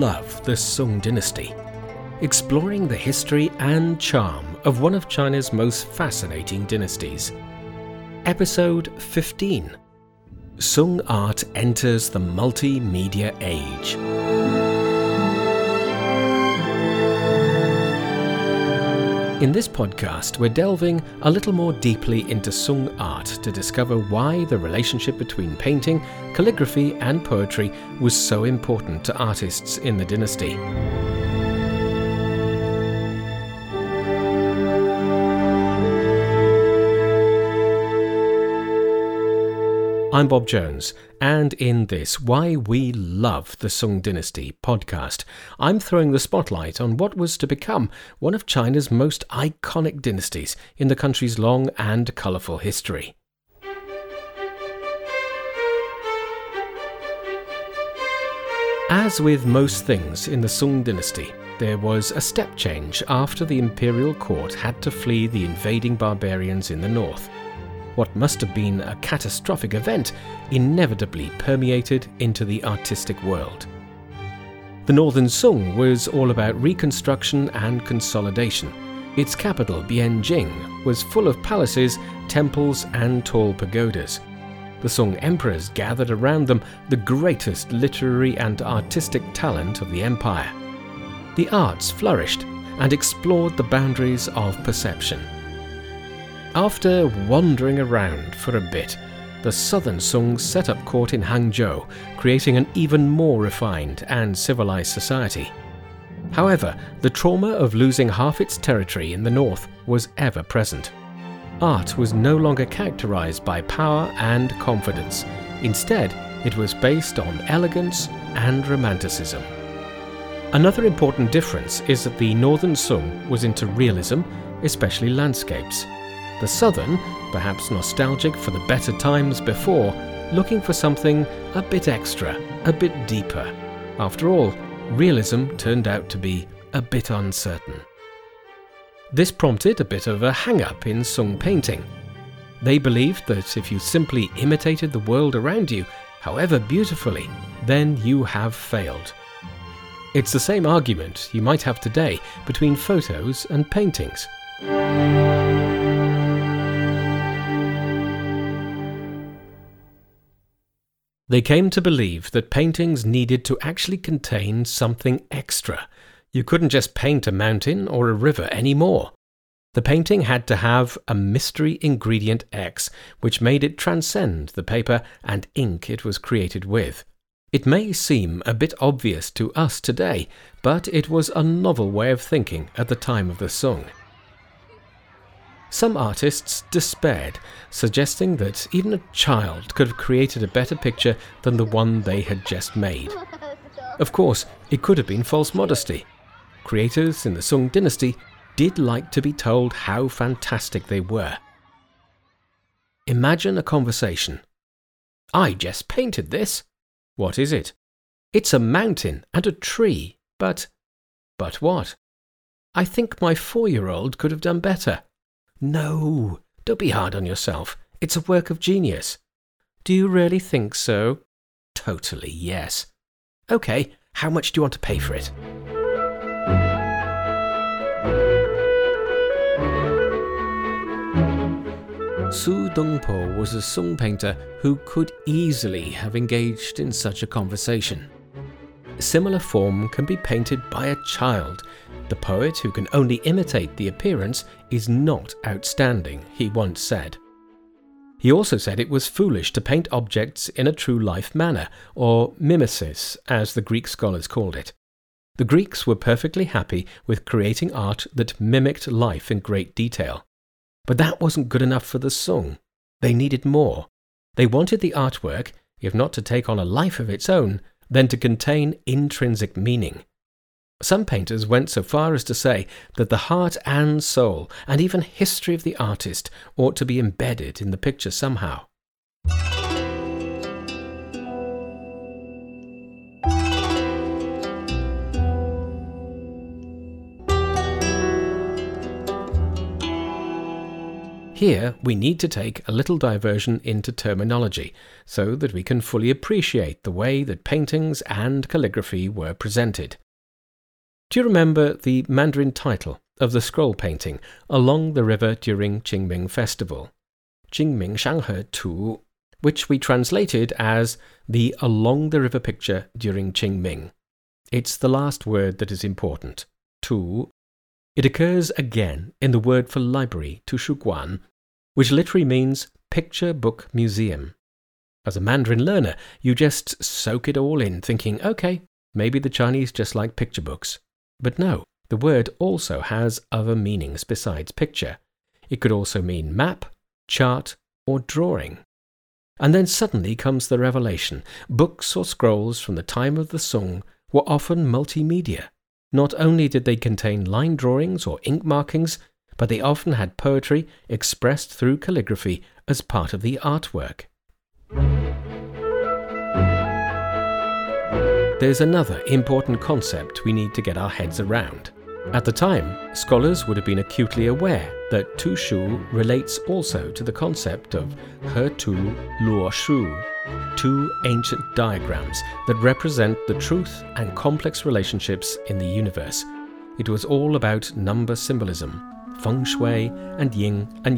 love the Song dynasty, exploring the history and charm of one of China's most fascinating dynasties. Episode 15. Song art enters the multimedia age. In this podcast, we're delving a little more deeply into Song art to discover why the relationship between painting, calligraphy, and poetry was so important to artists in the dynasty. I'm Bob Jones, and in this Why We Love the Song Dynasty podcast, I'm throwing the spotlight on what was to become one of China's most iconic dynasties in the country's long and colourful history. As with most things in the Song dynasty, there was a step change after the imperial court had to flee the invading barbarians in the north. What must have been a catastrophic event inevitably permeated into the artistic world. The northern Song was all about reconstruction and consolidation. Its capital, Bianjing, was full of palaces, temples, and tall pagodas. The Song emperors gathered around them the greatest literary and artistic talent of the empire. The arts flourished and explored the boundaries of perception. After wandering around for a bit, the southern Song set up court in Hangzhou, creating an even more refined and civilized society. However, the trauma of losing half its territory in the north was ever present. Art was no longer characterized by power and confidence. Instead, it was based on elegance and romanticism. Another important difference is that the northern Song was into realism, especially landscapes. The southern, perhaps nostalgic for the better times before, looking for something a bit extra, a bit deeper. After all, realism turned out to be a bit uncertain. This prompted a bit of a hang-up in Song painting. They believed that if you simply imitated the world around you, however beautifully, then you have failed. It's the same argument you might have today between photos and paintings. They came to believe that paintings needed to actually contain something extra. You couldn't just paint a mountain or a river anymore. The painting had to have a mystery ingredient X, which made it transcend the paper and ink it was created with. It may seem a bit obvious to us today, but it was a novel way of thinking at the time of the Song. Some artists despaired, suggesting that even a child could have created a better picture than the one they had just made. Of course, it could have been false modesty. Creators in the Song dynasty did like to be told how fantastic they were. Imagine a conversation. "I just painted this." "What is it?" "It's a mountain and a tree, but..." "But what?" "I think my 4-year-old could have done better." "No, don't be hard on yourself. It's a work of genius." "Do you really think so?" "Totally, yes." "Okay, how much do you want to pay for it?" Su Dongpo was a Song painter who could easily have engaged in such a conversation. Similar form can be painted by a child. The poet who can only imitate the appearance is not outstanding, he once said. He also said it was foolish to paint objects in a true-life manner, or mimesis, as the Greek scholars called it. The Greeks were perfectly happy with creating art that mimicked life in great detail. But that wasn't good enough for the Song. They needed more. They wanted the artwork, if not to take on a life of its own, then to contain intrinsic meaning. Some painters went so far as to say that the heart and soul, and even history of the artist, ought to be embedded in the picture somehow. here we need to take a little diversion into terminology so that we can fully appreciate the way that paintings and calligraphy were presented. Do you remember the Mandarin title of the scroll painting along the river during Qingming Festival? Qingming Shanghe Tu, which we translated as the Along the River picture during Qingming. It's the last word that is important, Tu. It occurs again in the word for library, Tushuguan, which literally means picture book museum. As a Mandarin learner, you just soak it all in, thinking, okay, maybe the Chinese just like picture books. But no, the word also has other meanings besides picture. It could also mean map, chart, or drawing. And then suddenly comes the revelation. Books or scrolls from the time of the Song were often multimedia. Not only did they contain line drawings or ink markings, but they often had poetry expressed through calligraphy as part of the artwork. There's another important concept we need to get our heads around. At the time, scholars would have been acutely aware that Tu Shu relates also to the concept of He Tu Luo Shu, two ancient diagrams that represent the truth and complex relationships in the universe. It was all about number symbolism, feng shui, and yin and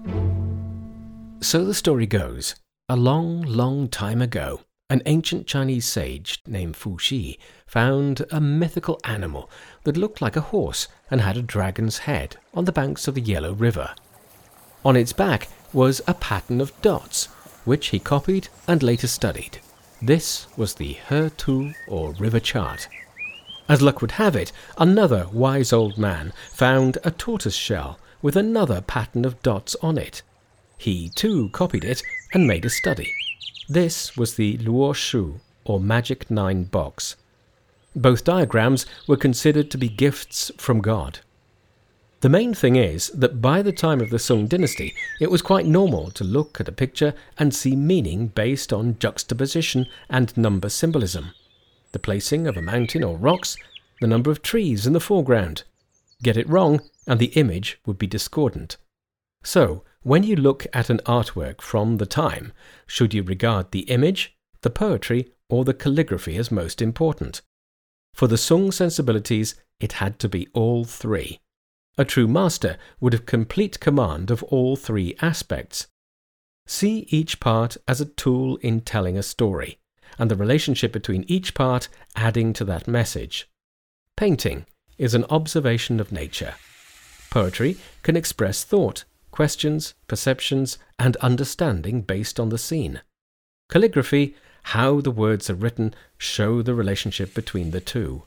yang. So the story goes, a long, long time ago, an ancient Chinese sage named Fu Xi found a mythical animal that looked like a horse and had a dragon's head on the banks of the Yellow River. On its back was a pattern of dots, which he copied and later studied. This was the He Tu, or river chart. As luck would have it, another wise old man found a tortoise shell with another pattern of dots on it. He too copied it and made a study. This was the Luo Shu, or Magic 9 box. Both diagrams were considered to be gifts from God. The main thing is that by the time of the Song dynasty, it was quite normal to look at a picture and see meaning based on juxtaposition and number symbolism. The placing of a mountain or rocks, the number of trees in the foreground. Get it wrong and the image would be discordant. So, when you look at an artwork from the time, should you regard the image, the poetry, or the calligraphy as most important? For the Song sensibilities, it had to be all three. A true master would have complete command of all three aspects. See each part as a tool in telling a story, and the relationship between each part adding to that message. Painting is an observation of nature. Poetry can express thought, questions, perceptions, and understanding based on the scene. Calligraphy, how the words are written, show the relationship between the two.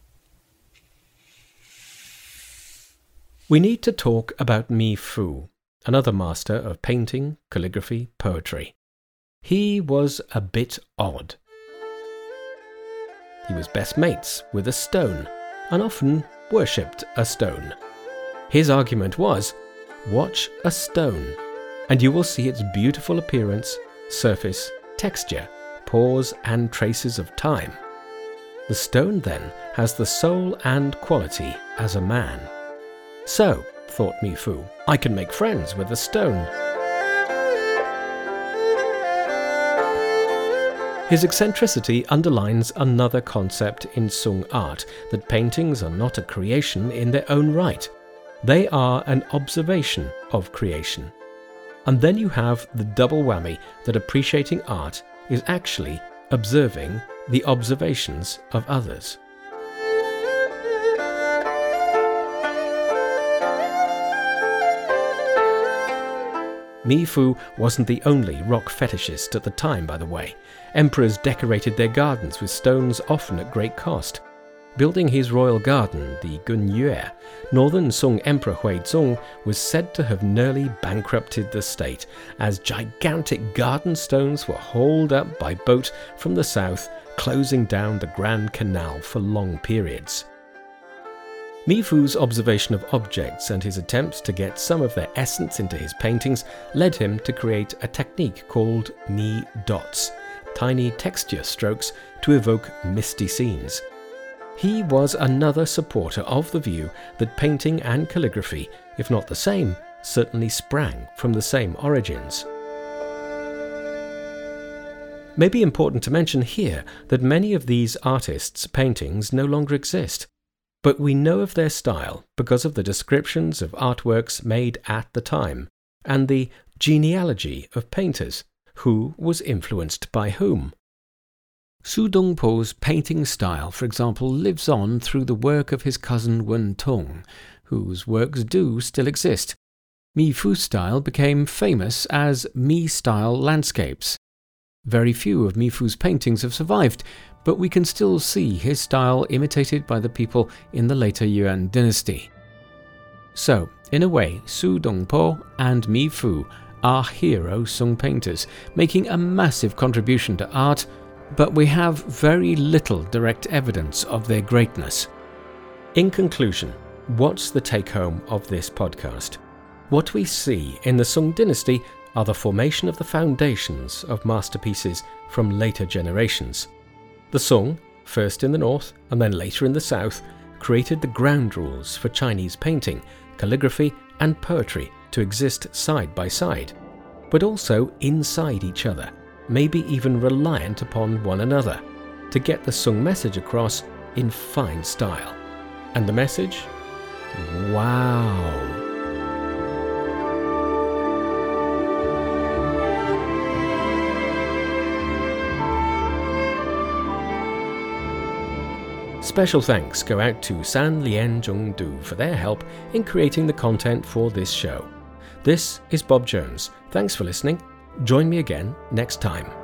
We need to talk about Mi Fu, another master of painting, calligraphy, poetry. He was a bit odd. He was best mates with a stone, and often worshipped a stone. His argument was, watch a stone, and you will see its beautiful appearance, surface, texture, pores, and traces of time. The stone then has the soul and quality as a man. So, thought Mi Fu, I can make friends with the stone. His eccentricity underlines another concept in Song art, that paintings are not a creation in their own right. They are an observation of creation. And then you have the double whammy that appreciating art is actually observing the observations of others. Mi Fu wasn't the only rock fetishist at the time, by the way. Emperors decorated their gardens with stones, often at great cost. Building his royal garden, the Gunyue, northern Song Emperor Huizong was said to have nearly bankrupted the state, as gigantic garden stones were hauled up by boat from the south, closing down the Grand Canal for long periods. Mi Fu's observation of objects and his attempts to get some of their essence into his paintings led him to create a technique called Mi Dots, tiny texture strokes to evoke misty scenes. He was another supporter of the view that painting and calligraphy, if not the same, certainly sprang from the same origins. It may be important to mention here that many of these artists' paintings no longer exist, but we know of their style because of the descriptions of artworks made at the time, and the genealogy of painters, who was influenced by whom. Su Dongpo's painting style, for example, lives on through the work of his cousin Wen Tong, whose works do still exist. Mi Fu's style became famous as Mi-style landscapes. Very few of Mi Fu's paintings have survived, but we can still see his style imitated by the people in the later Yuan dynasty. So, in a way, Su Dongpo and Mi Fu are hero Song painters, making a massive contribution to art, but we have very little direct evidence of their greatness. In conclusion, what's the take-home of this podcast? What we see in the Song dynasty are the formation of the foundations of masterpieces from later generations. The Song, first in the north and then later in the south, created the ground rules for Chinese painting, calligraphy and poetry to exist side by side, but also inside each other, maybe even reliant upon one another, to get the Song message across in fine style. And the message? Wow! Special thanks go out to San Lien Zhong Du for their help in creating the content for this show. This is Bob Jones. Thanks for listening. Join me again next time.